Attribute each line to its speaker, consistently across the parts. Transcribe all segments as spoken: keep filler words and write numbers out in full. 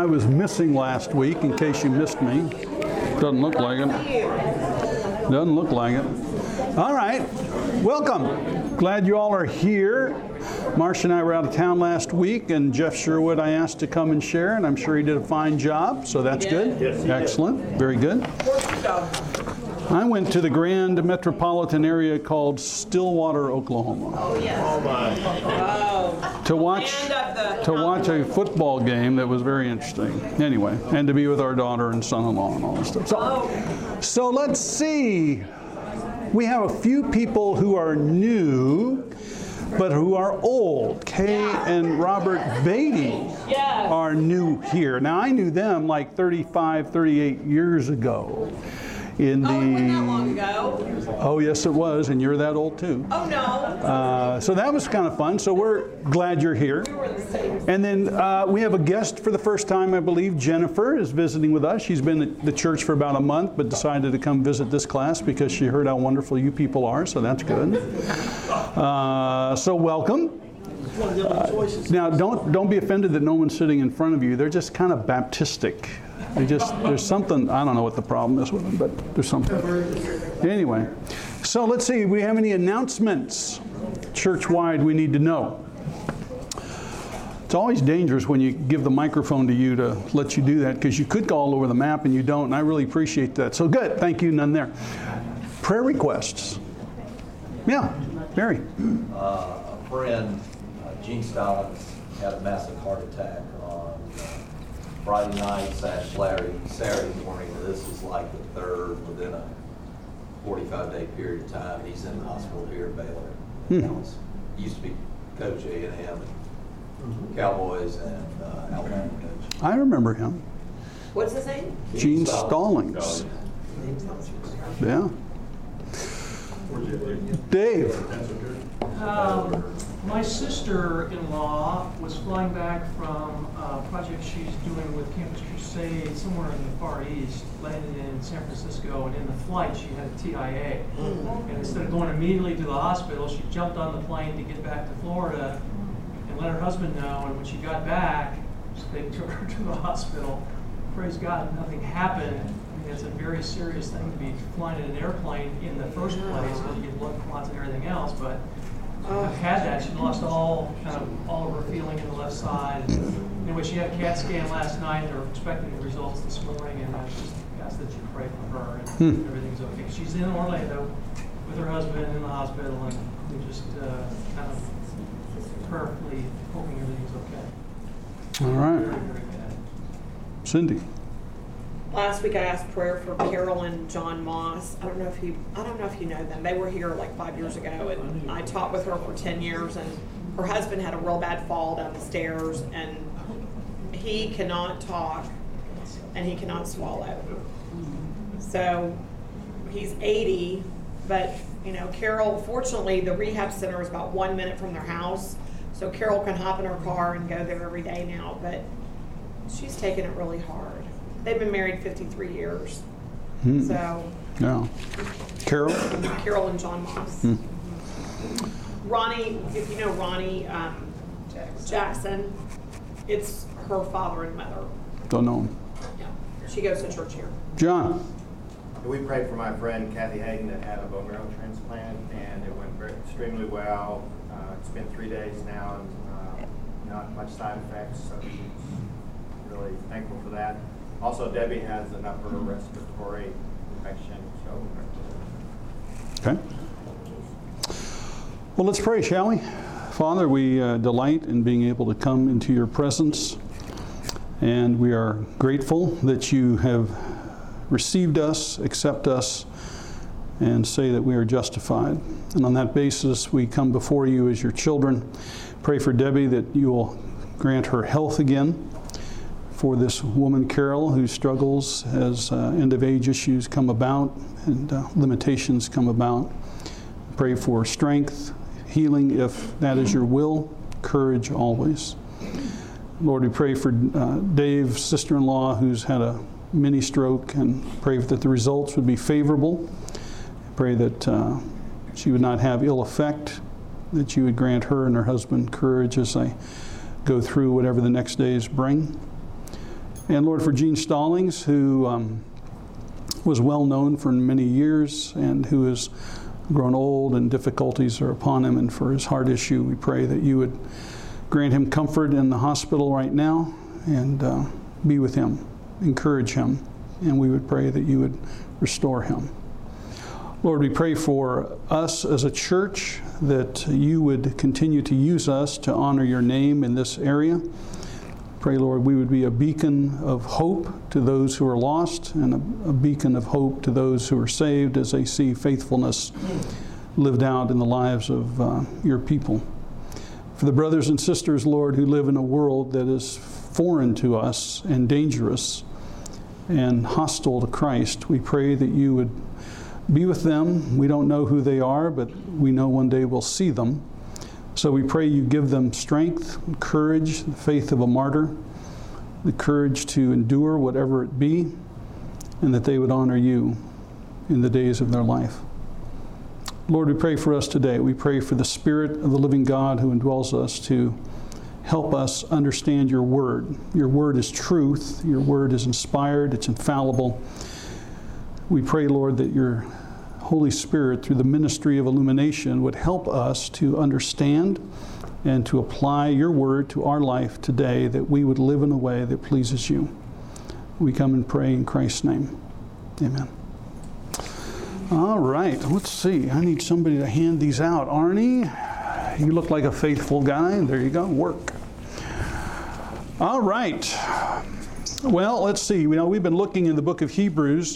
Speaker 1: I was missing last week, in case you missed me. Doesn't look like it. Doesn't look like it. All right. Welcome. Glad you all are here. Marcia and I were out of town last week, and Jeff Sherwood I asked to come and share, and I'm sure he did a fine job, so that's good.
Speaker 2: Yes,
Speaker 1: excellent. Very good. I went to the grand metropolitan area called Stillwater, Oklahoma.
Speaker 3: Oh, yes.
Speaker 2: Oh, my.
Speaker 3: Oh.
Speaker 1: To watch, to watch a football game that was very interesting. Anyway, and to be with our daughter and son-in-law and all that stuff. So, so let's see. We have a few people who are new, but who are old. Kay and Robert Beatty
Speaker 3: Yes.
Speaker 1: are new here. Now, I knew them like thirty-five, thirty-eight years ago. In the,
Speaker 3: Oh, it wasn't that long ago.
Speaker 1: Oh, yes, it was, and you're that old too.
Speaker 3: Oh, no.
Speaker 1: Uh, so that was kind of fun. So we're glad you're here.
Speaker 3: We were the same.
Speaker 1: And then uh, we have a guest for the first time, I believe. Jennifer is visiting with us. She's been at the church for about a month, but decided to come visit this class because she heard how wonderful you people are, so that's good. Uh, so welcome. Uh, now, don't don't be offended that no one's sitting in front of you. They're just kind of Baptistic. They just, there's something, I don't know what the problem is with them, but there's something. Anyway, so let's see, we have any announcements church-wide we need to know? It's always dangerous when you give the microphone to you to let you do that, because you could go all over the map and you don't, and I really appreciate that. So good, thank you, none there. Prayer requests. Yeah, Barry.
Speaker 4: Uh, a friend, uh, Gene Stallings, had a massive heart attack on Friday night slash Saturday, Saturday morning. This is like the third within a forty-five day period of time. He's in the hospital here at Baylor.
Speaker 1: Hmm.
Speaker 4: He was, used to be coach A and M, and Cowboys, and uh, Alabama coach.
Speaker 1: I remember him.
Speaker 3: What's his name?
Speaker 1: Gene Stallings. Yeah. Dave.
Speaker 5: Um, my sister-in-law was flying back from a project she's doing with Campus Crusade somewhere in the Far East, landed in San Francisco, and in the flight she had a T I A. And instead of going immediately to the hospital, she jumped on the plane to get back to Florida and let her husband know, and when she got back, they took her to the hospital. Praise God, nothing happened. I mean, it's a very serious thing to be flying in an airplane in the first place because you get blood clots and everything else, but I've had that. She lost all kind of all of her feeling in the left side. Anyway, she had a CAT scan last night. They're expecting the results this morning, and I just asked that you pray for her and
Speaker 1: Hmm.
Speaker 5: everything's okay. She's in Orlando with her husband in the hospital, and we just uh, kind of prayerfully hoping everything's okay.
Speaker 1: All right.
Speaker 5: Very, very bad.
Speaker 1: Cindy.
Speaker 3: Last week I asked prayer for Carol and John Moss. I don't know if you, I don't know if you know them. They were here like five years ago, and I taught with her for ten years. And her husband had a real bad fall down the stairs, and he cannot talk, and he cannot swallow. So he's eighty, but you know, Carol. Fortunately, the rehab center is about one minute from their house, so Carol can hop in her car and go there every day now. But she's taken it really hard. They've been married fifty-three years.
Speaker 1: Hmm.
Speaker 3: So,
Speaker 1: Yeah. Carol?
Speaker 3: Carol and John Moss.
Speaker 1: Hmm.
Speaker 3: Ronnie, if you know Ronnie um, Jackson, it's her father and mother.
Speaker 1: Don't know him.
Speaker 3: Yeah. She goes to church here.
Speaker 1: John?
Speaker 6: We prayed for my friend Kathy Hayden that had a bone marrow transplant, and it went very, extremely well. Uh, it's been three days now, and uh, not much side effects, so she's really thankful for that. Also, Debbie has an upper respiratory infection, so.
Speaker 1: Okay. Well, let's pray, shall we? Father, we uh, delight in being able to come into your presence, and we are grateful that you have received us, accept us, and say that we are justified. And on that basis, we come before you as your children. Pray for Debbie that you will grant her health again. For this woman, Carol, who struggles as uh, end-of-age issues come about and uh, limitations come about. Pray for strength, healing, if that is your will, courage always. Lord, we pray for uh, Dave's sister-in-law who's had a mini stroke, and pray that the results would be favorable. Pray that uh, she would not have ill effect, that you would grant her and her husband courage as they go through whatever the next days bring. And Lord, for Gene Stallings, who um, was well known for many years and who has grown old and difficulties are upon him, and for his heart issue, we pray that you would grant him comfort in the hospital right now and uh, be with him, encourage him, and we would pray that you would restore him. Lord, we pray for us as a church that you would continue to use us to honor your name in this area. Pray, Lord, we would be a beacon of hope to those who are lost and a, a beacon of hope to those who are saved as they see faithfulness lived out in the lives of uh, your people. For the brothers and sisters, Lord, who live in a world that is foreign to us and dangerous and hostile to Christ, we pray that you would be with them. We don't know who they are, but we know one day we'll see them. So we pray you give them strength, courage, the faith of a martyr, the courage to endure whatever it be, and that they would honor you in the days of their life. Lord, we pray for us today. We pray for the Spirit of the living God who indwells us to help us understand your word. Your word is truth. Your word is inspired. It's infallible. We pray, Lord, that your Holy Spirit, through the ministry of illumination, would help us to understand and to apply your word to our life today, that we would live in a way that pleases you. We come and pray in Christ's name. Amen. All right, let's see. I need somebody to hand these out. Arnie, you look like a faithful guy. There you go, work. All right. Well, let's see. You know, we've been looking in the book of Hebrews.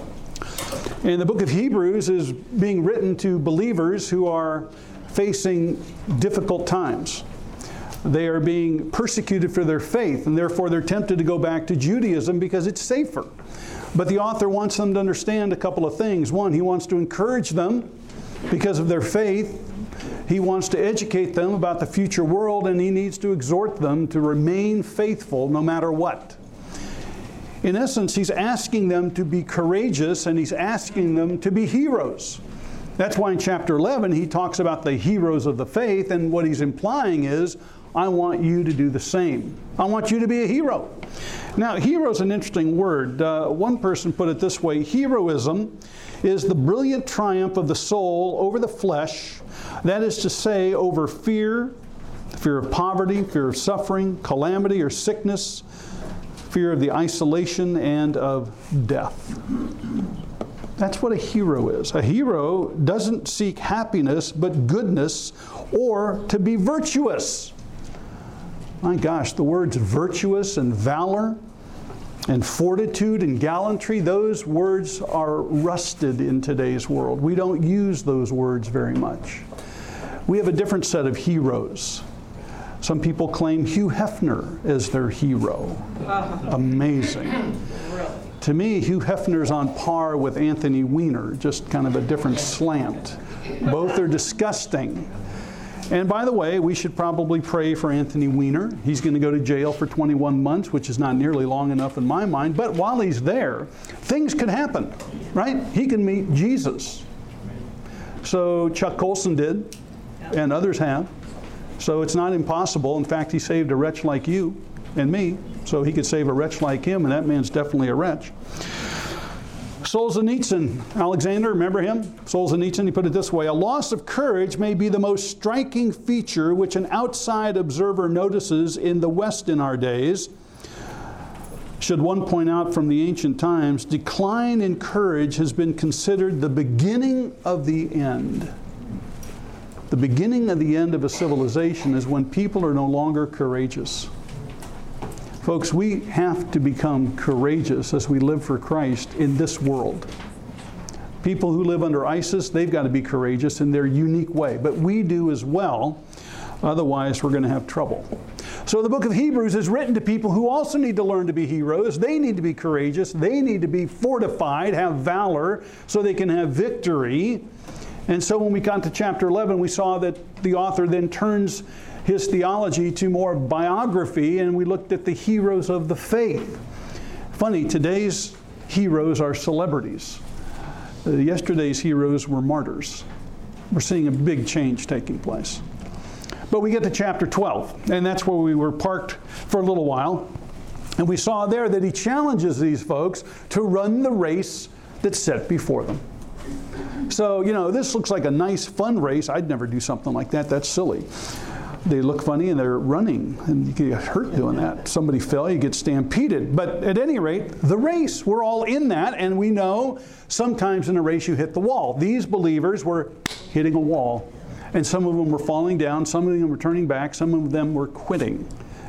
Speaker 1: And the book of Hebrews is being written to believers who are facing difficult times. They are being persecuted for their faith, and therefore they're tempted to go back to Judaism because it's safer. But the author wants them to understand a couple of things. One, he wants to encourage them because of their faith. He wants to educate them about the future world, and he needs to exhort them to remain faithful no matter what. In essence, he's asking them to be courageous, and he's asking them to be heroes. That's why in chapter eleven he talks about the heroes of the faith, and what he's implying is, I want you to do the same. I want you to be a hero. Now, hero is an interesting word. Uh, one person put it this way: heroism is the brilliant triumph of the soul over the flesh, that is to say, over fear, fear of poverty, fear of suffering, calamity or sickness, fear of the isolation, and of death. That's what a hero is. A hero doesn't seek happiness, but goodness, or to be virtuous. My gosh, the words virtuous and valor and fortitude and gallantry, those words are rusted in today's world. We don't use those words very much. We have a different set of heroes. Some people claim Hugh Hefner as their hero. Amazing.
Speaker 3: Really?
Speaker 1: To me, Hugh Hefner's on par with Anthony Weiner, just kind of a different slant. Both are disgusting. And by the way, we should probably pray for Anthony Weiner. He's going to go to jail for twenty-one months, which is not nearly long enough in my mind. But while he's there, things could happen, right? He can meet Jesus. So Chuck Colson did, and others have. So it's not impossible. In fact, he saved a wretch like you and me, so he could save a wretch like him, and that man's definitely a wretch. Solzhenitsyn, Alexander, remember him? Solzhenitsyn, he put it this way: a loss of courage may be the most striking feature which an outside observer notices in the West in our days. Should one point out from the ancient times, decline in courage has been considered the beginning of the end. The beginning of the end of a civilization is when people are no longer courageous. Folks, we have to become courageous as we live for Christ in this world. People who live under ISIS, they've got to be courageous in their unique way, but we do as well. Otherwise, we're going to have trouble. So the book of Hebrews is written to people who also need to learn to be heroes. They need to be courageous. They need to be fortified, have valor, so they can have victory. And so when we got to chapter eleven, we saw that the author then turns his theology to more biography, and we looked at the heroes of the faith. Funny, today's heroes are celebrities. Uh, yesterday's heroes were martyrs. We're seeing a big change taking place. But we get to chapter twelve, and that's where we were parked for a little while. And we saw there that he challenges these folks to run the race that's set before them. So, you know, this looks like a nice, fun race. I'd never do something like that. That's silly. They look funny and they're running, and you get hurt doing that. Somebody fell, you get stampeded. But at any rate, the race, we're all in that, and we know sometimes in a race you hit the wall. These believers were hitting a wall, and some of them were falling down, some of them were turning back, some of them were quitting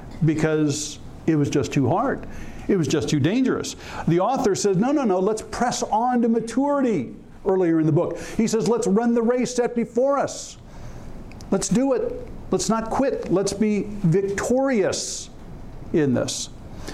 Speaker 1: because it was just too hard. It was just too dangerous. The author says, no, no, no, let's press on to maturity. Earlier in the book, he says, let's run the race set before us. Let's do it. Let's not quit. Let's be victorious in this.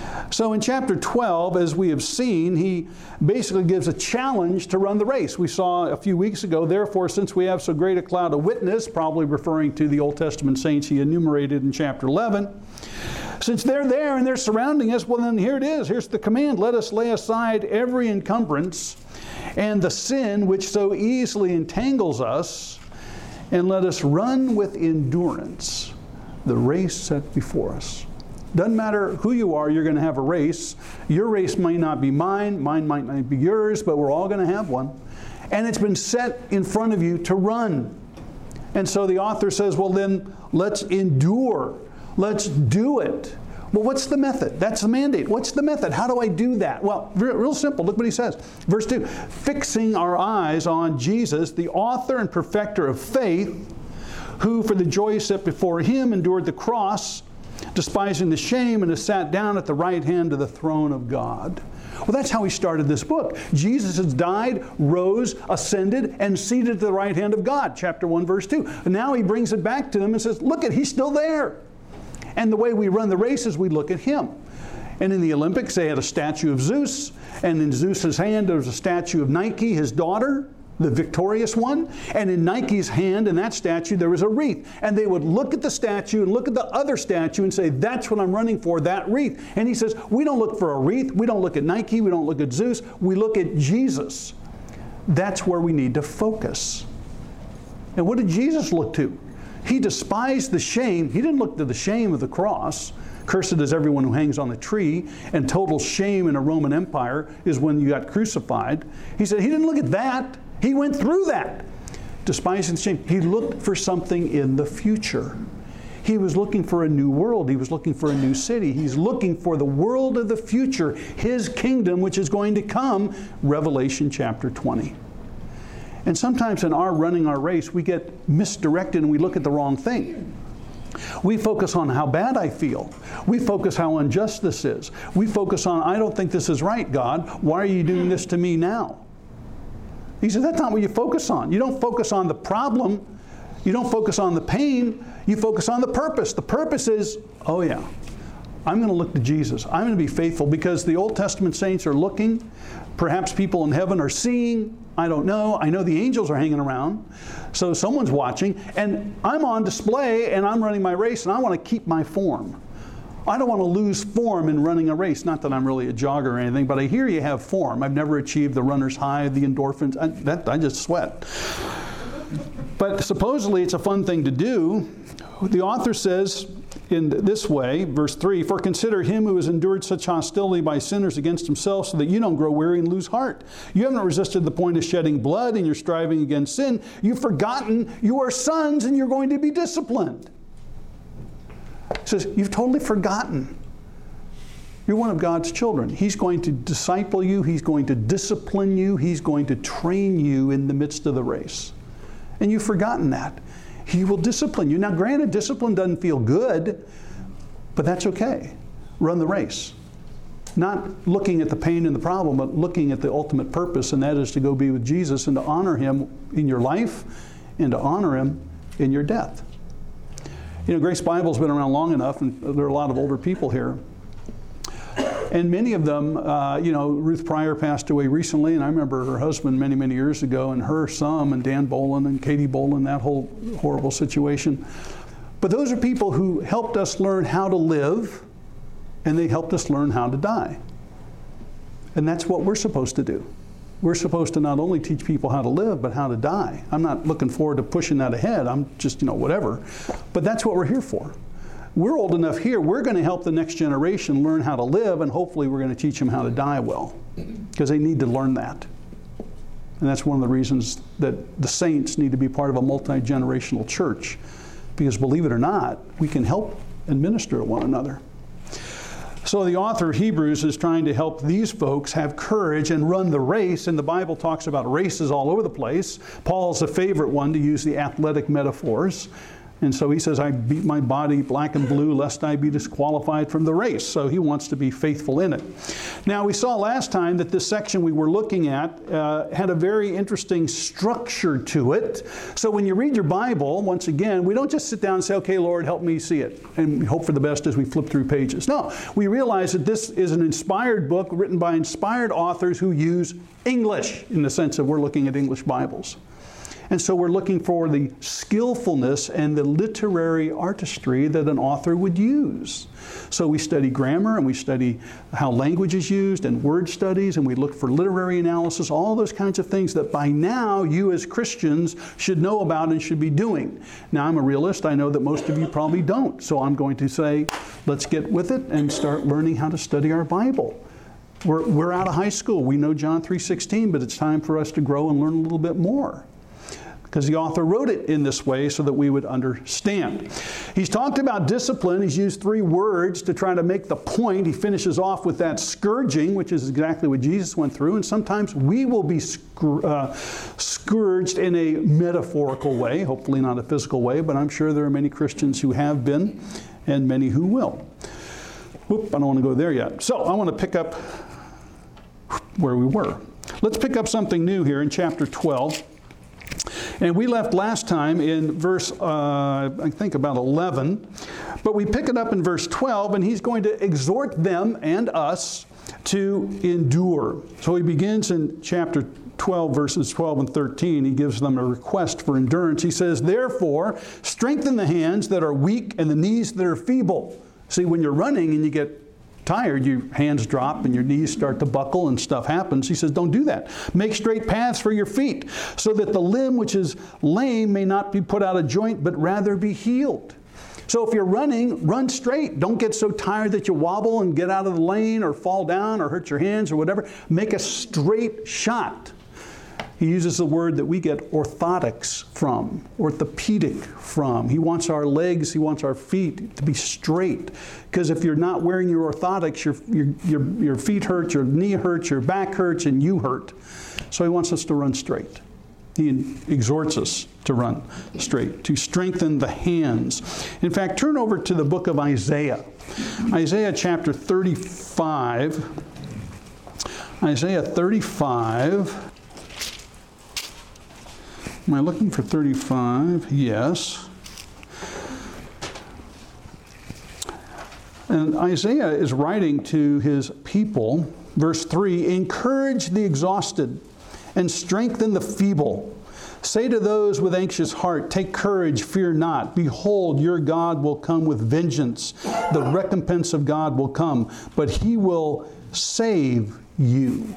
Speaker 1: So in chapter twelve, as we have seen, he basically gives a challenge to run the race. We saw a few weeks ago, therefore, since we have so great a cloud of witness, probably referring to the Old Testament saints he enumerated in chapter eleven, since they're there and they're surrounding us, well then here it is. Here's the command. Let us lay aside every encumbrance and the sin which so easily entangles us, and let us run with endurance the race set before us. Doesn't matter who you are, you're going to have a race. Your race might not be mine, mine might not be yours, but we're all going to have one. And it's been set in front of you to run. And so the author says, well then, let's endure. Let's do it. Well, what's the method? That's the mandate. What's the method? How do I do that? Well, real, real simple. Look what he says. Verse two, fixing our eyes on Jesus, the author and perfecter of faith, who for the joy set before him endured the cross, despising the shame, and has sat down at the right hand of the throne of God. Well, that's how he started this book. Jesus has died, rose, ascended, and seated at the right hand of God. Chapter one, verse two. And now he brings it back to them and says, look, at he's still there. And the way we run the race is we look at him. And in the Olympics, they had a statue of Zeus. And in Zeus's hand, there was a statue of Nike, his daughter, the victorious one. And in Nike's hand, in that statue, there was a wreath. And they would look at the statue and look at the other statue and say, that's what I'm running for, that wreath. And he says, we don't look for a wreath. We don't look at Nike. We don't look at Zeus. We look at Jesus. That's where we need to focus. And what did Jesus look to? He despised the shame. He didn't look to the shame of the cross. Cursed is everyone who hangs on a tree, and total shame in a Roman Empire is when you got crucified. He said he didn't look at that. He went through that. Despising the shame. He looked for something in the future. He was looking for a new world. He was looking for a new city. He's looking for the world of the future, his kingdom, which is going to come, Revelation chapter twenty. And sometimes in our running our race, we get misdirected and we look at the wrong thing. We focus on how bad I feel. We focus how unjust this is. We focus on, I don't think this is right, God. Why are you doing this to me now? He said, that's not what you focus on. You don't focus on the problem. You don't focus on the pain. You focus on the purpose. The purpose is, oh yeah, I'm going to look to Jesus. I'm going to be faithful because the Old Testament saints are looking. Perhaps people in heaven are seeing. I don't know. I know the angels are hanging around. So someone's watching. And I'm on display and I'm running my race and I want to keep my form. I don't want to lose form in running a race. Not that I'm really a jogger or anything, but I hear you have form. I've never achieved the runner's high, the endorphins. I, that, I just sweat. But supposedly it's a fun thing to do. The author says in this way, verse three, for consider him who has endured such hostility by sinners against himself so that you don't grow weary and lose heart. You haven't resisted the point of shedding blood in your striving against sin. You've forgotten you are sons and you're going to be disciplined. He says, you've totally forgotten. You're one of God's children. He's going to disciple you. He's going to discipline you. He's going to train you in the midst of the race. And you've forgotten that. He will discipline you. Now, granted, discipline doesn't feel good, but that's okay. Run the race. Not looking at the pain and the problem, but looking at the ultimate purpose, and that is to go be with Jesus and to honor him in your life and to honor him in your death. You know, Grace Bible's been around long enough, and there are a lot of older people here. And many of them, uh, you know, Ruth Pryor passed away recently, and I remember her husband many, many years ago, and her some, and Dan Bolin and Katie Bolin, that whole horrible situation. But those are people who helped us learn how to live, and they helped us learn how to die. And that's what we're supposed to do. We're supposed to not only teach people how to live, but how to die. I'm not looking forward to pushing that ahead. I'm just, you know, whatever. But that's what we're here for. we're old enough here, we're going to help the next generation learn how to live, and hopefully we're going to teach them how to die well, because they need to learn that. And that's one of the reasons that the saints need to be part of a multi-generational church, because believe it or not, we can help and minister to one another. So the author of Hebrews is trying to help these folks have courage and run the race, and the Bible talks about races all over the place. Paul's a favorite one to use the athletic metaphors. And so he says, I beat my body black and blue lest I be disqualified from the race. So he wants to be faithful in it. Now, we saw last time that this section we were looking at uh, had a very interesting structure to it. So when you read your Bible, once again, we don't just sit down and say, okay, Lord, help me see it, and hope for the best as we flip through pages. No, we realize that this is an inspired book written by inspired authors who use English, in the sense that we're looking at English Bibles. And so we're looking for the skillfulness and the literary artistry that an author would use. So we study grammar, and we study how language is used, and word studies, and we look for literary analysis, all those kinds of things that by now you as Christians should know about and should be doing. Now, I'm a realist. I know that most of you probably don't. So I'm going to say, let's get with it and start learning how to study our Bible. We're, we're out of high school. We know John three sixteen, but it's time for us to grow and learn a little bit more, because the author wrote it in this way so that we would understand. He's talked about discipline. He's used three words to try to make the point. He finishes off with that scourging, which is exactly what Jesus went through. And sometimes we will be scour- uh, scourged in a metaphorical way, hopefully not a physical way, but I'm sure there are many Christians who have been and many who will. Whoop, I don't want to go there yet. So I want to pick up where we were. Let's pick up something new here in chapter twelve. And we left last time in verse, uh, I think about eleven, but we pick it up in verse twelve, and he's going to exhort them and us to endure. So he begins in chapter twelve, verses twelve and thirteen. He gives them a request for endurance. He says, therefore, strengthen the hands that are weak and the knees that are feeble. See, when you're running and you get tired, your hands drop and your knees start to buckle and stuff happens. He says, don't do that. Make straight paths for your feet, so that the limb which is lame may not be put out of joint, but rather be healed. So if you're running, run straight. Don't get so tired that you wobble and get out of the lane or fall down or hurt your hands or whatever. Make a straight shot. He uses the word that we get orthotics from, orthopedic from. He wants our legs, he wants our feet to be straight. Because if you're not wearing your orthotics, your, your, your, your feet hurt, your knee hurts, your back hurts, and you hurt. So he wants us to run straight. He exhorts us to run straight, to strengthen the hands. In fact, turn over to the book of Isaiah. Isaiah chapter thirty-five. Isaiah thirty-five. Am I looking for thirty-five? Yes. And Isaiah is writing to his people, verse three, encourage the exhausted and strengthen the feeble. Say to those with anxious heart, take courage, fear not. Behold, your God will come with vengeance. The recompense of God will come, but he will save you.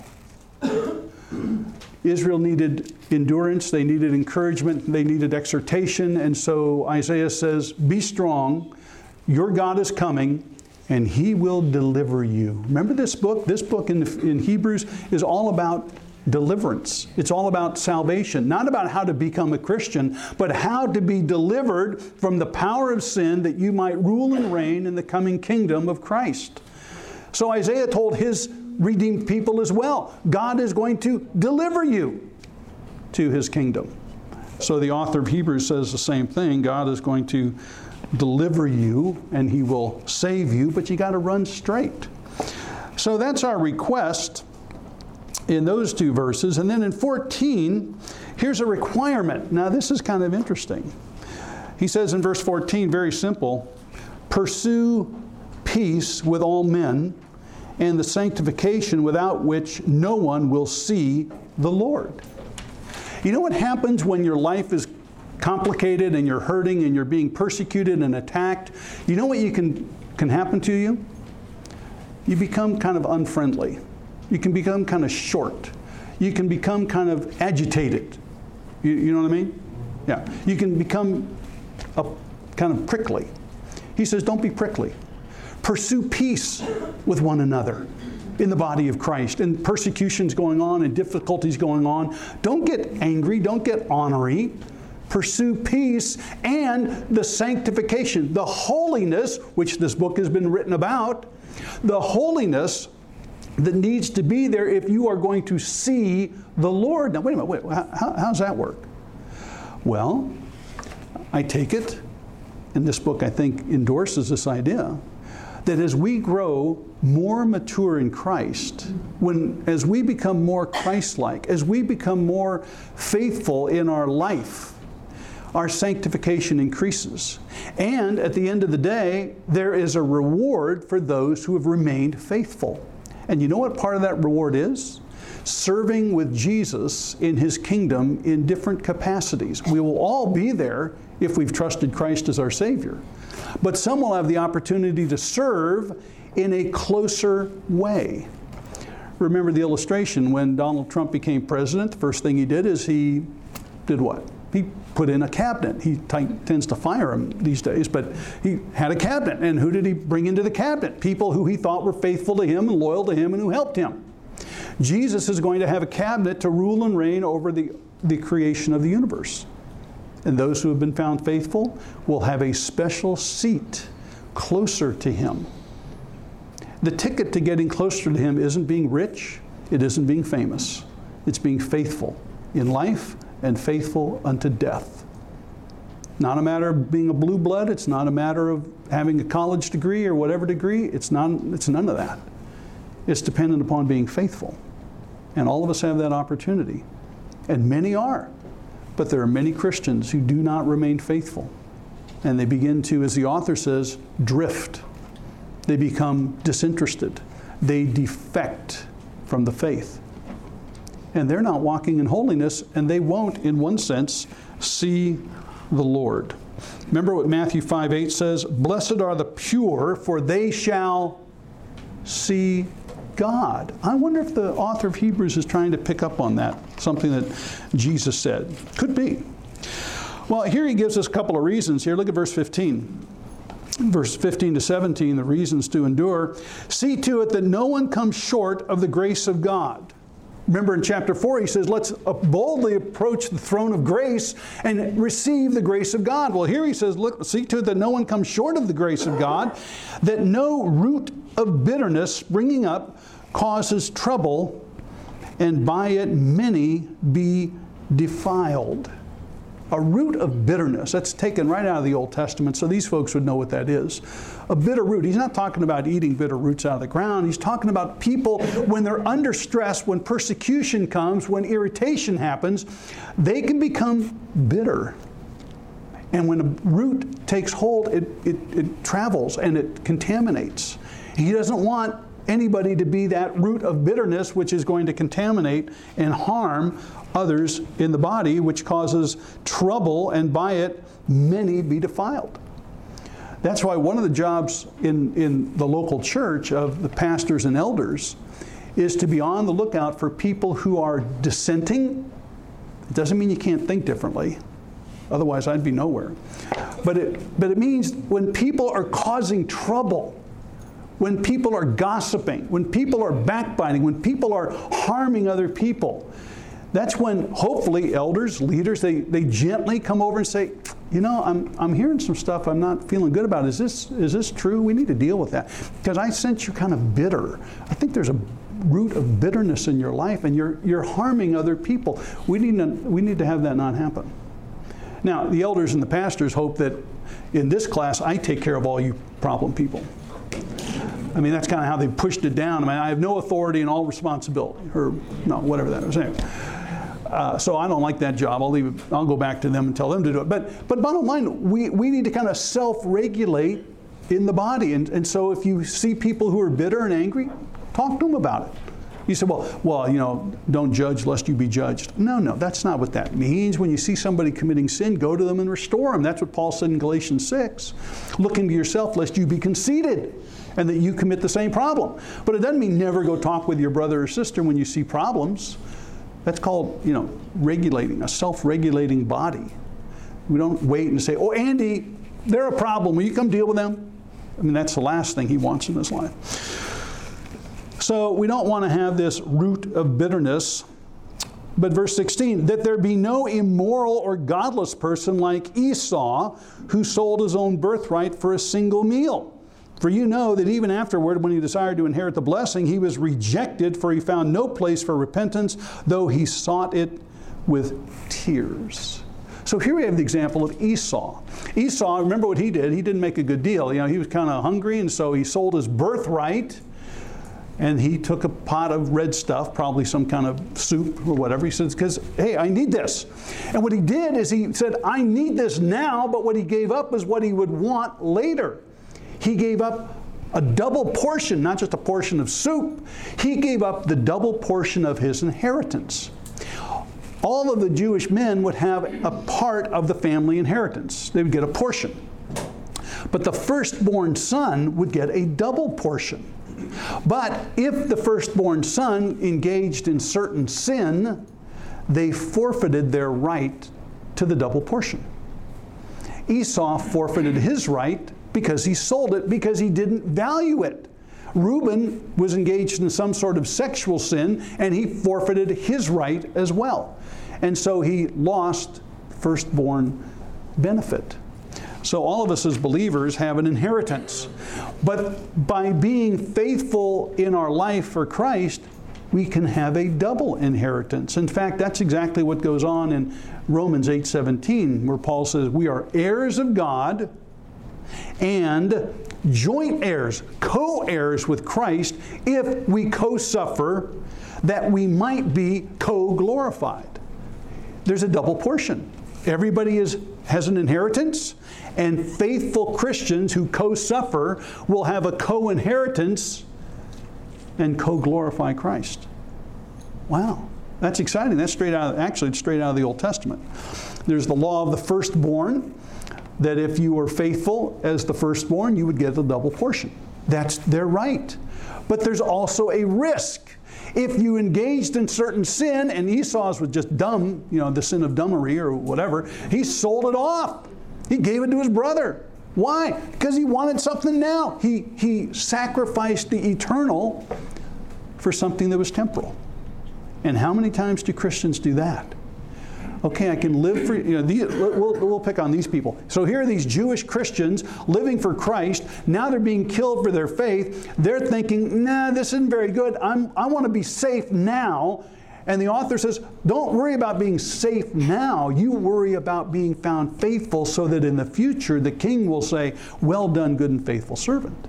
Speaker 1: Israel needed endurance, they needed encouragement, they needed exhortation, and so Isaiah says, be strong, your God is coming, and he will deliver you. Remember this book? This book in, in Hebrews is all about deliverance. It's all about salvation, not about how to become a Christian, but how to be delivered from the power of sin that you might rule and reign in the coming kingdom of Christ. So Isaiah told his redeemed people as well, God is going to deliver you to his kingdom. So the author of Hebrews says the same thing. God is going to deliver you and he will save you, but you got to run straight. So that's our request in those two verses. And then in fourteen, here's a requirement. Now this is kind of interesting. He says in verse fourteen, very simple, pursue peace with all men and the sanctification without which no one will see the Lord. You know what happens when your life is complicated and you're hurting and you're being persecuted and attacked? You know what you can, can happen to you? You become kind of unfriendly. You can become kind of short. You can become kind of agitated. You, you know what I mean? Yeah. You can become a, kind of prickly. He says, don't be prickly. Pursue peace with one another in the body of Christ. And persecution's going on and difficulties going on. Don't get angry. Don't get ornery. Pursue peace and the sanctification, the holiness, which this book has been written about, the holiness that needs to be there if you are going to see the Lord. Now, wait a minute. Wait, how, how does that work? Well, I take it, and this book, I think, endorses this idea, that as we grow more mature in Christ, when as we become more Christ-like, as we become more faithful in our life, our sanctification increases. And at the end of the day, there is a reward for those who have remained faithful. And you know what part of that reward is? Serving with Jesus in His kingdom in different capacities. We will all be there if we've trusted Christ as our Savior. But some will have the opportunity to serve in a closer way. Remember the illustration when Donald Trump became president, the first thing he did is he did what? He put in a cabinet. He t- tends to fire him these days, but he had a cabinet. And who did he bring into the cabinet? People who he thought were faithful to him and loyal to him and who helped him. Jesus is going to have a cabinet to rule and reign over the, the creation of the universe. And those who have been found faithful will have a special seat closer to Him. The ticket to getting closer to Him isn't being rich, it isn't being famous. It's being faithful in life and faithful unto death. Not a matter of being a blue blood, it's not a matter of having a college degree or whatever degree, it's, non, it's none of that. It's dependent upon being faithful. And all of us have that opportunity. And many are. But there are many Christians who do not remain faithful. And they begin to, as the author says, drift. They become disinterested. They defect from the faith. And they're not walking in holiness, and they won't, in one sense, see the Lord. Remember what Matthew five eight says? Blessed are the pure, for they shall see God. I wonder if the author of Hebrews is trying to pick up on that, something that Jesus said. Could be. Well, here he gives us a couple of reasons here. Look at verse fifteen. Verse fifteen to seventeen, the reasons to endure. See to it that no one comes short of the grace of God. Remember in chapter four, he says, let's boldly approach the throne of grace and receive the grace of God. Well, here he says, look, see to it that no one comes short of the grace of God, that no root of bitterness springing up causes trouble, and by it many be defiled. A root of bitterness, that's taken right out of the Old Testament, so these folks would know what that is. A bitter root, he's not talking about eating bitter roots out of the ground. He's talking about people when they're under stress, when persecution comes, when irritation happens, they can become bitter. And when a root takes hold, it, it, it travels and it contaminates. He doesn't want anybody to be that root of bitterness which is going to contaminate and harm others in the body, which causes trouble, and by it many be defiled. That's why one of the jobs in, in the local church of the pastors and elders is to be on the lookout for people who are dissenting. It doesn't mean you can't think differently. Otherwise, I'd be nowhere. But it, but it means when people are causing trouble, when people are gossiping, when people are backbiting, when people are harming other people, that's when hopefully elders, leaders, they, they gently come over and say, you know, I'm, I'm hearing some stuff I'm not feeling good about. Is this, is this true? We need to deal with that. Because I sense you're kind of bitter. I think there's a root of bitterness in your life, and you're, you're harming other people. We need to, we need to have that not happen. Now, the elders and the pastors hope that in this class I take care of all you problem people. I mean, that's kind of how they pushed it down. I mean, I have no authority and all responsibility, or no, whatever that was. Anyway. Uh, so I don't like that job. I'll leave it, I'll go back to them and tell them to do it. But but bottom line, we, we need to kind of self-regulate in the body. And, and so if you see people who are bitter and angry, talk to them about it. You say, well, well, you know, don't judge lest you be judged. No, no, that's not what that means. When you see somebody committing sin, go to them and restore them. That's what Paul said in Galatians six. Look into yourself lest you be conceited and that you commit the same problem. But it doesn't mean never go talk with your brother or sister when you see problems. That's called, you know, regulating, a self-regulating body. We don't wait and say, oh, Andy, they're a problem. Will you come deal with them? I mean, that's the last thing he wants in his life. So we don't want to have this root of bitterness. But verse sixteen, that there be no immoral or godless person like Esau, who sold his own birthright for a single meal. For you know that even afterward, when he desired to inherit the blessing, he was rejected, for he found no place for repentance, though he sought it with tears. So here we have the example of Esau. Esau, remember what he did? He didn't make a good deal. You know, he was kind of hungry, and so he sold his birthright. And he took a pot of red stuff, probably some kind of soup or whatever. He says, because, hey, I need this. And what he did is he said, I need this now, but what he gave up is what he would want later. He gave up a double portion, not just a portion of soup. He gave up the double portion of his inheritance. All of the Jewish men would have a part of the family inheritance. They would get a portion. But the firstborn son would get a double portion. But if the firstborn son engaged in certain sin, they forfeited their right to the double portion. Esau forfeited his right because he sold it, because he didn't value it. Reuben was engaged in some sort of sexual sin, and he forfeited his right as well. And so he lost firstborn benefit. So all of us as believers have an inheritance. But by being faithful in our life for Christ, we can have a double inheritance. In fact, that's exactly what goes on in Romans eight seventeen, where Paul says, we are heirs of God and joint heirs, co-heirs with Christ, if we co-suffer, that we might be co-glorified. There's a double portion. Everybody is, has an inheritance, and faithful Christians who co-suffer will have a co-inheritance and co-glorify Christ. Wow, that's exciting. That's straight out of, actually, it's straight out of the Old Testament. There's the law of the firstborn, that if you were faithful as the firstborn, you would get a double portion. That's their right. But there's also a risk. If you engaged in certain sin, and Esau's was just dumb, you know, the sin of dumbery or whatever, he sold it off. He gave it to his brother. Why? Because he wanted something now. He, he sacrificed the eternal for something that was temporal. And how many times do Christians do that? Okay, I can live for, you know, the, we'll, we'll pick on these people. So here are these Jewish Christians living for Christ. Now they're being killed for their faith. They're thinking, nah, this isn't very good. I'm, I want to be safe now. And the author says, don't worry about being safe now. You worry about being found faithful so that in the future the king will say, well done, good and faithful servant.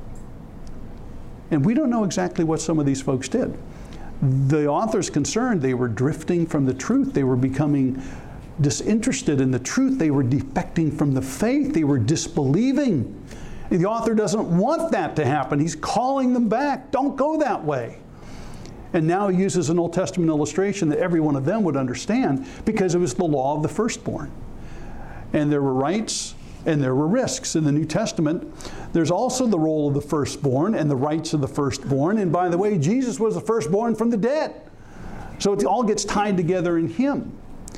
Speaker 1: And we don't know exactly what some of these folks did. The author's concerned they were drifting from the truth. They were becoming disinterested in the truth. They were defecting from the faith. They were disbelieving. The author doesn't want that to happen. He's calling them back. Don't go that way. And now he uses an Old Testament illustration that every one of them would understand, because it was the law of the firstborn. And there were rights and there were risks. In the New Testament, there's also the role of the firstborn and the rights of the firstborn. And by the way, Jesus was the firstborn from the dead. So it all gets tied together in him.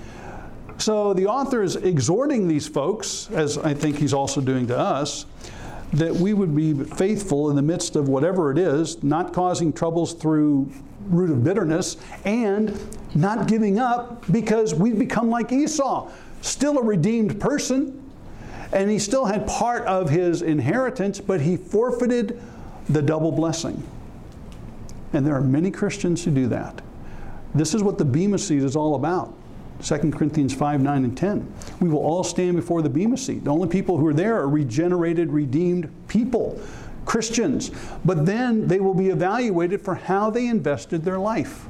Speaker 1: So the author is exhorting these folks, as I think he's also doing to us, that we would be faithful in the midst of whatever it is, not causing troubles through root of bitterness, and not giving up because we've become like Esau, still a redeemed person. And he still had part of his inheritance, but he forfeited the double blessing. And there are many Christians who do that. This is what the Bema Seat is all about. Second Corinthians five, nine, and ten. We will all stand before the Bema Seat. The only people who are there are regenerated, redeemed people, Christians. But then they will be evaluated for how they invested their life.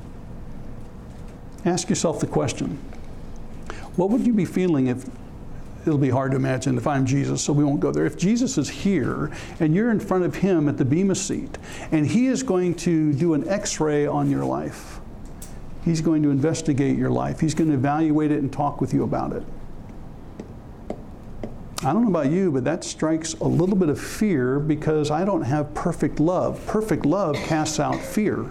Speaker 1: Ask yourself the question, what would you be feeling if, it'll be hard to imagine if I'm Jesus, so we won't go there. If Jesus is here and you're in front of him at the Bema Seat, and he is going to do an x-ray on your life. He's going to investigate your life. He's going to evaluate it and talk with you about it. I don't know about you, but that strikes a little bit of fear, because I don't have perfect love. Perfect love casts out fear.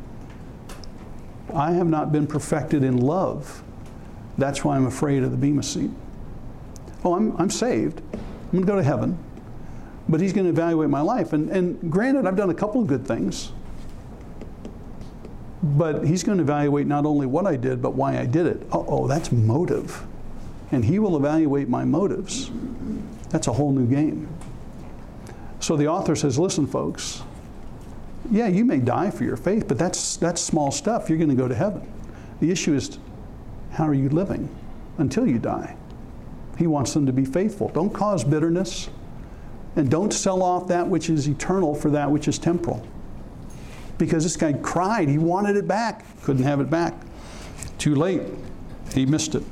Speaker 1: I have not been perfected in love. That's why I'm afraid of the Bema Seat. Oh, I'm, I'm saved. I going to go to heaven, but he's going to evaluate my life. And, and granted, I've done a couple of good things, but he's going to evaluate not only what I did, but why I did it. Uh-oh, that's motive. And he will evaluate my motives. That's a whole new game. So the author says, listen, folks, yeah, you may die for your faith, but that's, that's small stuff. You're going to go to heaven. The issue is, how are you living until you die? He wants them to be faithful. Don't cause bitterness, and don't sell off that which is eternal for that which is temporal. Because this guy cried. He wanted it back. Couldn't have it back. Too late. He missed it.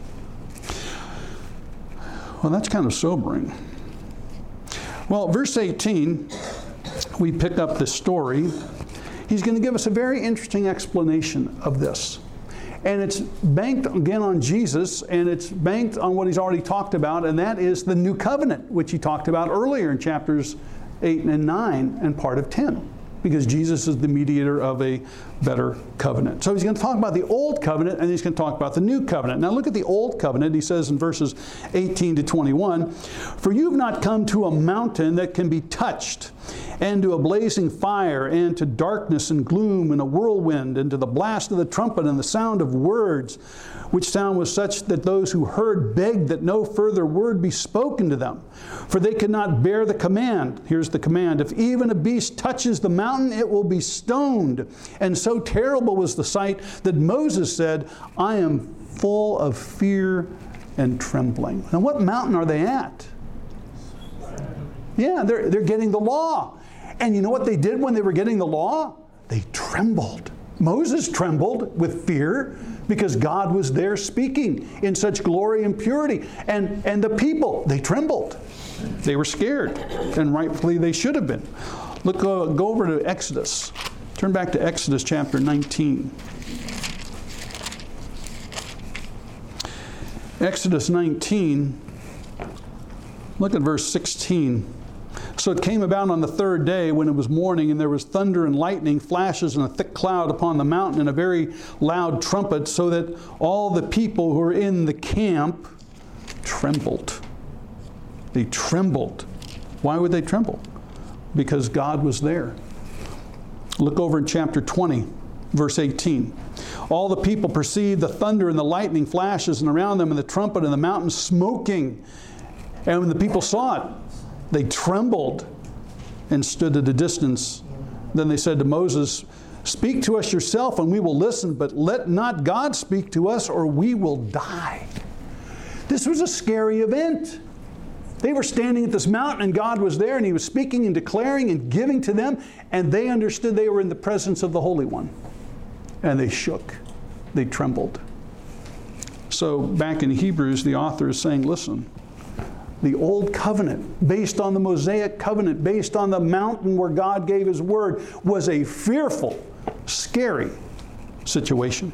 Speaker 1: Well, that's kind of sobering. Well, verse eighteen, we pick up this story. He's going to give us a very interesting explanation of this. And it's banked again on Jesus, and it's banked on what he's already talked about, and that is the new covenant, which he talked about earlier in chapters eight and nine and part of ten. Because Jesus is the mediator of a better covenant. So he's going to talk about the old covenant, and he's going to talk about the new covenant. Now look at the old covenant. He says in verses eighteen to twenty-one, "For you have not come to a mountain that can be touched, and to a blazing fire, and to darkness and gloom, and a whirlwind, and to the blast of the trumpet, and the sound of words, which sound was such that those who heard begged that no further word be spoken to them. For they could not bear the command." Here's the command: "If even a beast touches the mountain, it will be stoned." And so terrible was the sight that Moses said, "I am full of fear and trembling." Now what mountain are they at? Yeah, they're, they're getting the law. And you know what they did when they were getting the law? They trembled. Moses trembled with fear because God was there speaking in such glory and purity. And, and the people, they trembled. They were scared. And rightfully they should have been. Look, uh, go over to Exodus. Turn back to Exodus chapter nineteen. Exodus nineteen, look at verse sixteen. "So it came about on the third day when it was morning, and there was thunder and lightning, flashes and a thick cloud upon the mountain, and a very loud trumpet, so that all the people who were in the camp trembled." They trembled. Why would they tremble? Because God was there. Look over in chapter twenty, verse eighteen. "All the people perceived the thunder and the lightning flashes, and around them and the trumpet and the mountain smoking. And when the people saw it, they trembled and stood at a distance. Then they said to Moses, 'Speak to us yourself, and we will listen, but let not God speak to us, or we will die.'" This was a scary event. They were standing at this mountain, and God was there, and he was speaking and declaring and giving to them, and they understood they were in the presence of the Holy One. And they shook. They trembled. So back in Hebrews, the author is saying, listen, the old covenant, based on the Mosaic covenant, based on the mountain where God gave his word, was a fearful, scary situation.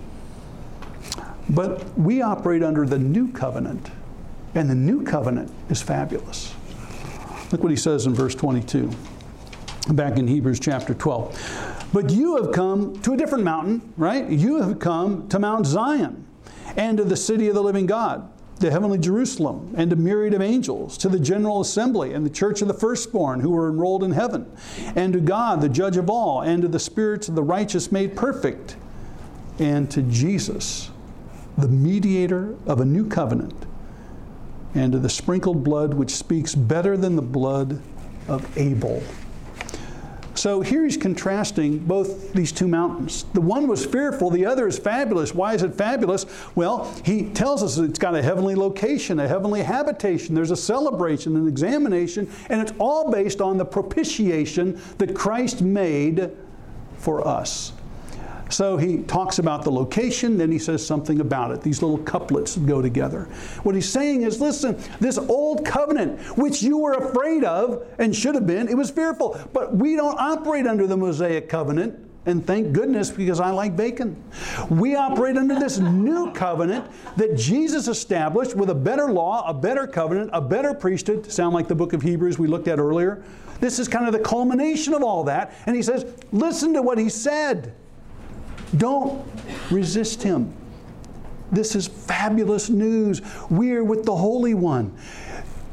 Speaker 1: But we operate under the new covenant, and the new covenant is fabulous. Look what he says in verse twenty-two, back in Hebrews chapter twelve. "But you have come to a different mountain," right? "You have come to Mount Zion, and to the city of the living God, the heavenly Jerusalem, and a myriad of angels, to the general assembly, and the church of the firstborn who were enrolled in heaven, and to God, the judge of all, and to the spirits of the righteous made perfect, and to Jesus, the mediator of a new covenant, and to the sprinkled blood which speaks better than the blood of Abel." So here he's contrasting both these two mountains. The one was fearful, the other is fabulous. Why is it fabulous? Well, he tells us it's got a heavenly location, a heavenly habitation. There's a celebration, an examination, and it's all based on the propitiation that Christ made for us. So he talks about the location, then he says something about it. These little couplets go together. What he's saying is, listen, this old covenant, which you were afraid of and should have been, it was fearful. But we don't operate under the Mosaic covenant, and thank goodness, because I like bacon. We operate under this new covenant that Jesus established with a better law, a better covenant, a better priesthood, to sound like the book of Hebrews we looked at earlier. This is kind of the culmination of all that. And he says, listen to what he said. Don't resist him. This is fabulous news. We're with the Holy One.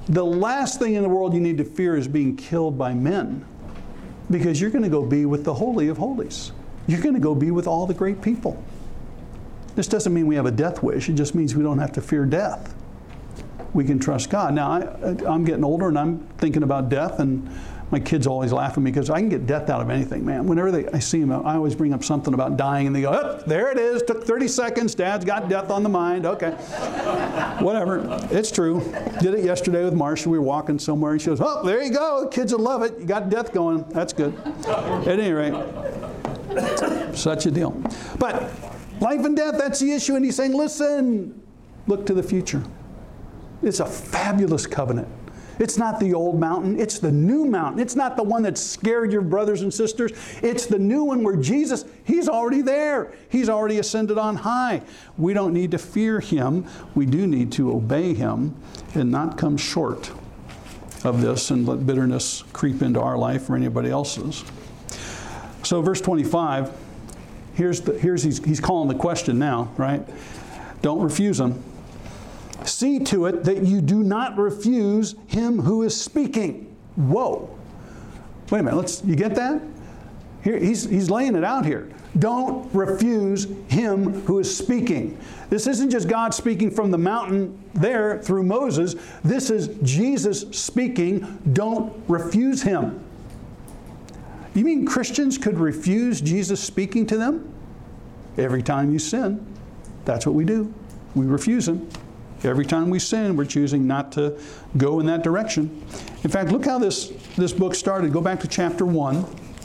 Speaker 1: The last thing in the world you need to fear is being killed by men, because you're going to go be with the Holy of Holies. You're going to go be with all the great people. This doesn't mean we have a death wish. It just means we don't have to fear death. We can trust God. Now, I, I'm getting older and I'm thinking about death, and my kids always laugh at me because I can get death out of anything, man. Whenever they, I see them, I always bring up something about dying, and they go, oh, there it is. Took thirty seconds. Dad's got death on the mind. Okay. Whatever. It's true. Did it yesterday with Marcia. We were walking somewhere, and she goes, oh, there you go. The kids will love it. You got death going. That's good. At any rate, such a deal. But life and death, that's the issue. And he's saying, listen, look to the future. It's a fabulous covenant. It's not the old mountain. It's the new mountain. It's not the one that scared your brothers and sisters. It's the new one where Jesus, He's already there. He's already ascended on high. We don't need to fear Him. We do need to obey Him and not come short of this and let bitterness creep into our life or anybody else's. So verse twenty-five, here's the, here's he's, he's calling the question now, right? Don't refuse Him. See to it that you do not refuse Him who is speaking. Whoa. Wait a minute. Let's, you get that? Here, he's, he's laying it out here. Don't refuse Him who is speaking. This isn't just God speaking from the mountain there through Moses. This is Jesus speaking. Don't refuse Him. You mean Christians could refuse Jesus speaking to them? Every time you sin, that's what we do. We refuse Him. Every time we sin, we're choosing not to go in that direction. In fact, look how this, this book started. Go back to chapter one.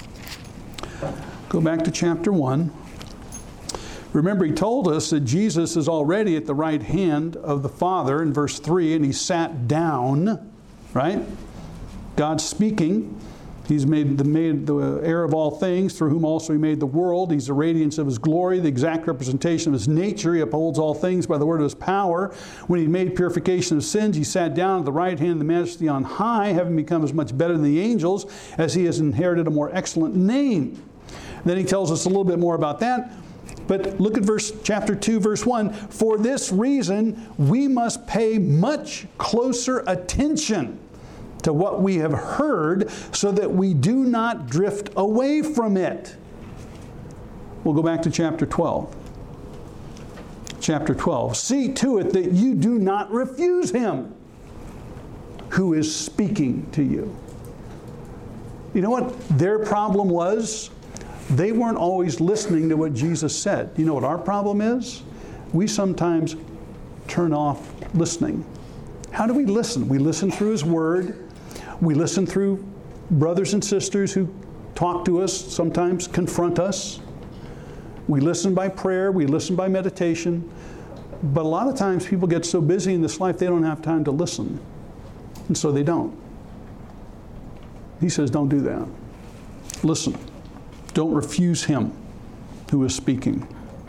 Speaker 1: Go back to chapter one. Remember, he told us that Jesus is already at the right hand of the Father in verse three, and He sat down, right? God's speaking. He's made the, made the heir of all things, through whom also He made the world. He's the radiance of His glory, the exact representation of His nature. He upholds all things by the word of His power. When He made purification of sins, He sat down at the right hand of the Majesty on high, having become as much better than the angels, as He has inherited a more excellent name. Then He tells us a little bit more about that. But look at verse chapter two, verse one. For this reason, we must pay much closer attention to what we have heard, so that we do not drift away from it. We'll go back to chapter twelve. Chapter twelve. See to it that you do not refuse Him who is speaking to you. You know what their problem was? They weren't always listening to what Jesus said. You know what our problem is? We sometimes turn off listening. How do we listen? We listen through His Word. We listen through brothers and sisters who talk to us, sometimes confront us. We listen by prayer. We listen by meditation. But a lot of times people get so busy in this life they don't have time to listen. And so they don't. He says, don't do that. Listen. Don't refuse Him who is speaking.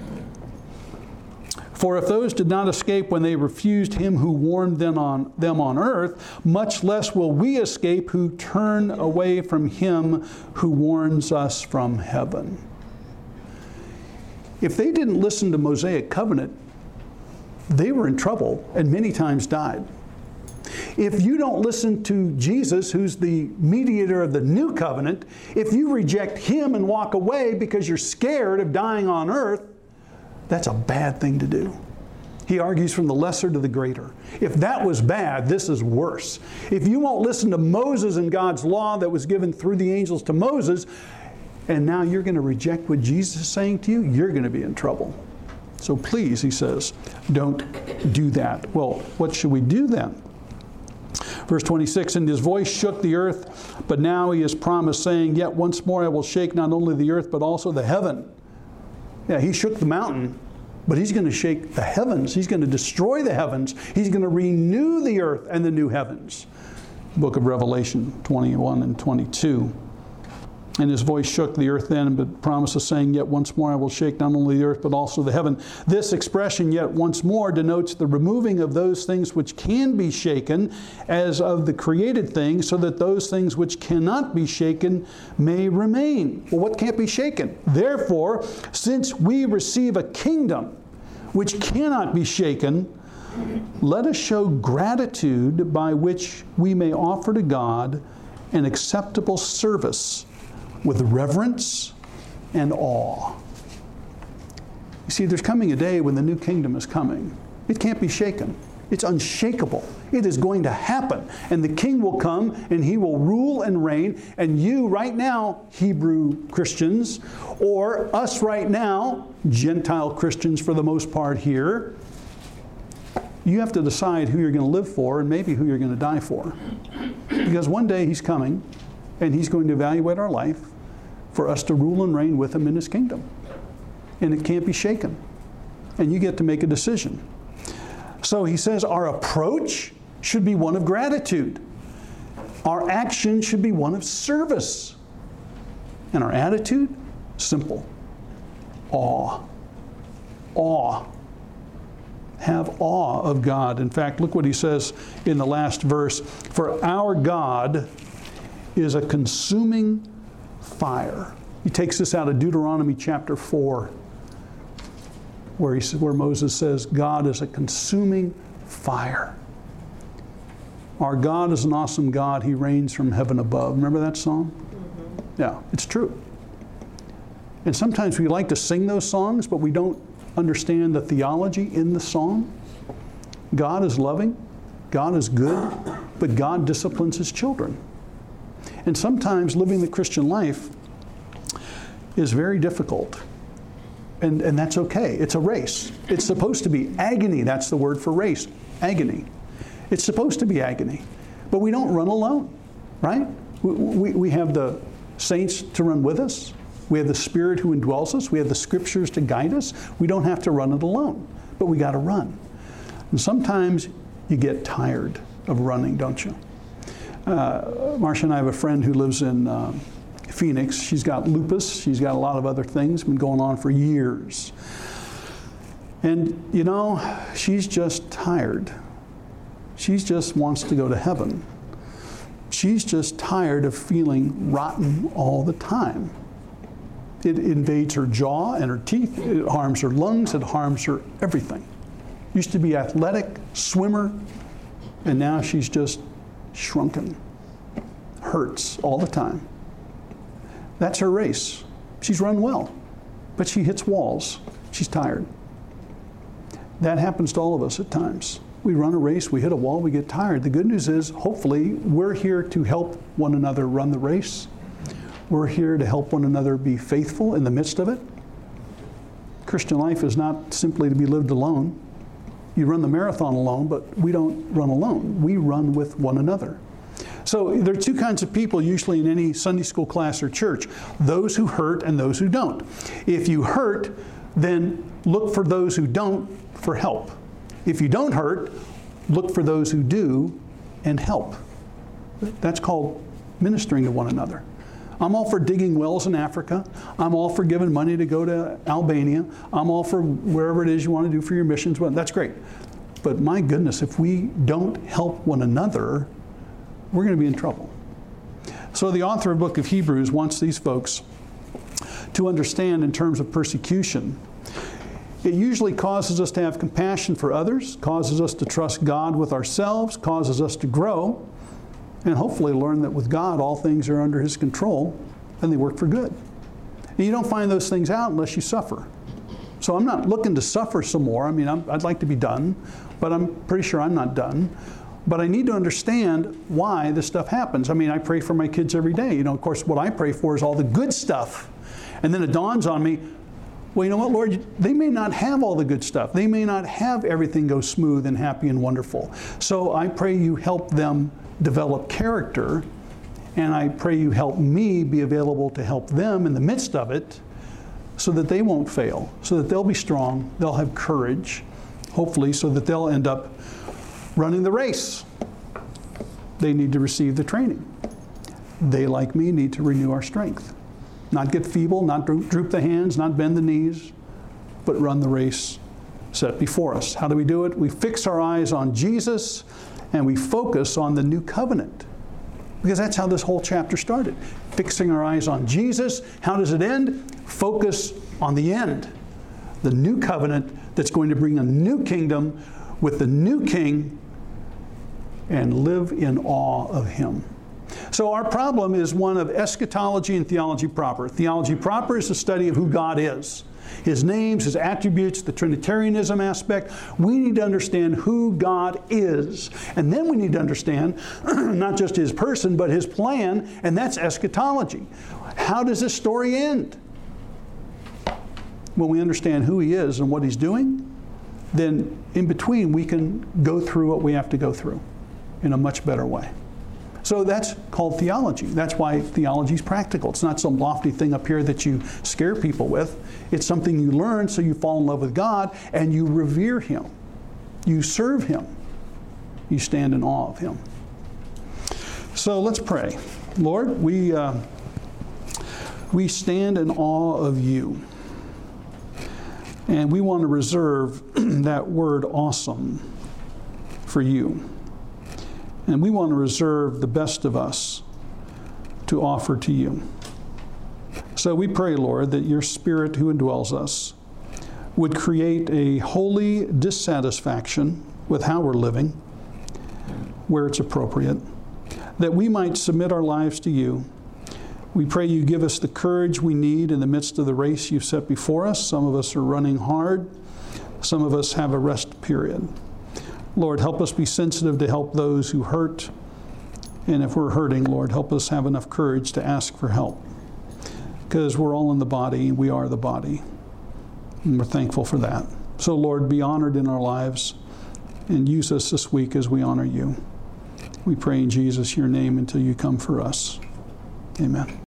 Speaker 1: For if those did not escape when they refused Him who warned them on, them on earth, much less will we escape who turn away from Him who warns us from heaven. If they didn't listen to Mosaic covenant, they were in trouble and many times died. If you don't listen to Jesus, who's the mediator of the new covenant, if you reject Him and walk away because you're scared of dying on earth, that's a bad thing to do. He argues from the lesser to the greater. If that was bad, this is worse. If you won't listen to Moses and God's law that was given through the angels to Moses, and now you're going to reject what Jesus is saying to you, you're going to be in trouble. So please, he says, don't do that. Well, what should we do then? Verse twenty-six, and His voice shook the earth, but now He has promised, saying, yet once more I will shake not only the earth, but also the heaven. Yeah, He shook the mountain, but He's going to shake the heavens. He's going to destroy the heavens. He's going to renew the earth and the new heavens. Book of Revelation twenty-one and twenty-two. And His voice shook the earth then, but promises, saying, yet once more I will shake not only the earth, but also the heaven. This expression, yet once more, denotes the removing of those things which can be shaken, as of the created things, so that those things which cannot be shaken may remain. Well, what can't be shaken? Therefore, since we receive a kingdom which cannot be shaken, let us show gratitude by which we may offer to God an acceptable service with reverence and awe. You see, there's coming a day when the new kingdom is coming. It can't be shaken. It's unshakable. It is going to happen. And the king will come and he will rule and reign. And you right now, Hebrew Christians, or us right now, Gentile Christians for the most part here, you have to decide who you're going to live for and maybe who you're going to die for. Because one day he's coming and he's going to evaluate our life for us to rule and reign with him in his kingdom. And it can't be shaken. And you get to make a decision. So he says our approach should be one of gratitude. Our action should be one of service. And our attitude, simple. Awe. Awe. Have awe of God. In fact, look what he says in the last verse. For our God is a consuming fire. He takes this out of Deuteronomy chapter four. Where, he, where Moses says, God is a consuming fire. Our God is an awesome God. He reigns from heaven above. Remember that song? Mm-hmm. Yeah, it's true. And sometimes we like to sing those songs, but we don't understand the theology in the song. God is loving. God is good. But God disciplines his children. And sometimes living the Christian life is very difficult. And, and that's okay. It's a race. It's supposed to be agony. That's the word for race. Agony. It's supposed to be agony. But we don't run alone, right? We, we, we have the saints to run with us. We have the Spirit who indwells us. We have the Scriptures to guide us. We don't have to run it alone. But we got to run. And sometimes you get tired of running, don't you? Uh, Marcia and I have a friend who lives in Uh, Phoenix. She's got lupus. She's got a lot of other things, been going on for years. And, you know, she's just tired. She just wants to go to heaven. She's just tired of feeling rotten all the time. It invades her jaw and her teeth. It harms her lungs. It harms her everything. Used to be athletic, swimmer, and now she's just shrunken. Hurts all the time. That's her race. She's run well, but she hits walls. She's tired. That happens to all of us at times. We run a race, we hit a wall, we get tired. The good news is, hopefully, we're here to help one another run the race. We're here to help one another be faithful in the midst of it. Christian life is not simply to be lived alone. You run the marathon alone, but we don't run alone. We run with one another. So there are two kinds of people usually in any Sunday school class or church. Those who hurt and those who don't. If you hurt, then look for those who don't for help. If you don't hurt, look for those who do and help. That's called ministering to one another. I'm all for digging wells in Africa. I'm all for giving money to go to Albania. I'm all for wherever it is you want to do for your missions. Well, that's great. But my goodness, if we don't help one another, we're going to be in trouble. So the author of the book of Hebrews wants these folks to understand in terms of persecution. It usually causes us to have compassion for others, causes us to trust God with ourselves, causes us to grow, and hopefully learn that with God all things are under his control and they work for good. And you don't find those things out unless you suffer. So I'm not looking to suffer some more. I mean, I'm, I'd like to be done, but I'm pretty sure I'm not done. But I need to understand why this stuff happens. I mean, I pray for my kids every day. You know, of course, what I pray for is all the good stuff. And then it dawns on me, well, you know what, Lord, they may not have all the good stuff. They may not have everything go smooth and happy and wonderful. So I pray you help them develop character, and I pray you help me be available to help them in the midst of it so that they won't fail, so that they'll be strong, they'll have courage, hopefully, so that they'll end up running the race. They need to receive the training. They, like me, need to renew our strength. Not get feeble, not droop the hands, not bend the knees, but run the race set before us. How do we do it? We fix our eyes on Jesus and we focus on the new covenant. Because that's how this whole chapter started. Fixing our eyes on Jesus. How does it end? Focus on the end. The new covenant that's going to bring a new kingdom with the new king and live in awe of him. So our problem is one of eschatology and theology proper. Theology proper is the study of who God is. His names, His attributes, the Trinitarianism aspect. We need to understand who God is. And then we need to understand not just His person, but His plan, and that's eschatology. How does this story end? When we understand who He is and what He's doing, then in between we can go through what we have to go through in a much better way. So that's called theology. That's why theology is practical. It's not some lofty thing up here that you scare people with. It's something you learn so you fall in love with God and you revere Him. You serve Him. You stand in awe of Him. So let's pray. Lord, we, uh, we stand in awe of You. And we want to reserve that word awesome for You. And we want to reserve the best of us to offer to You. So we pray, Lord, that Your Spirit who indwells us would create a holy dissatisfaction with how we're living, where it's appropriate, that we might submit our lives to You. We pray You give us the courage we need in the midst of the race You've set before us. Some of us are running hard. Some of us have a rest period. Lord, help us be sensitive to help those who hurt. And if we're hurting, Lord, help us have enough courage to ask for help. Because we're all in the body, we are the body. And we're thankful for that. So, Lord, be honored in our lives and use us this week as we honor You. We pray in Jesus, Your name, until You come for us. Amen.